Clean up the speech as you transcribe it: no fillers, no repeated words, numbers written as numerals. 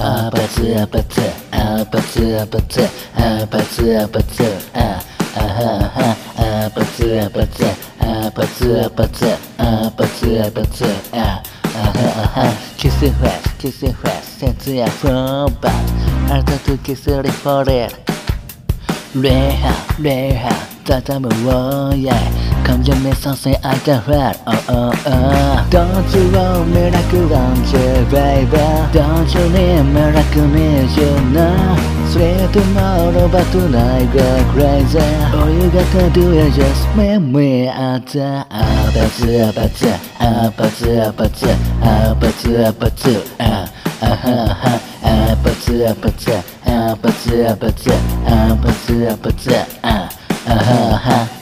あばつあばつあばつあばつあばつあばつあははあばつあばつあばつあばつあばつあばつあははキスフレスキスフレス節約フォーバーあなたとキスリフォーレレハレハ畳むをや感情めさせあたふら Oh oh oh Don't you want me like you want you baby Don't you need me like you need you now Sweet tomorrow but tonight go crazy All you gotta do is just make me out there あばつあばつあばつあばつあばつあばつあははあばつあばつあばつあばつあばつあばつあはは